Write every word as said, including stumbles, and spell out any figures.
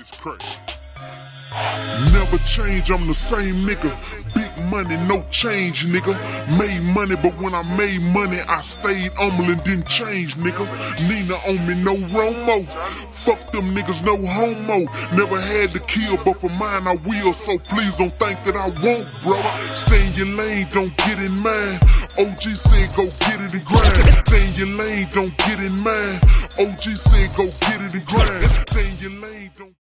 It's crazy. Never change, I'm the same nigga. Big money, no change, nigga. Made money, but when I made money, I stayed humble and didn't change, nigga. Nina on me, no Romo. Fuck them niggas, no homo. Never had to kill, but for mine I will. So please don't think that I won't, brother. Stay in your lane, don't get in mine. O G said go get it and grind. Stay in your lane, don't get in mine. O G said go get it and grind. Stay in your lane, don't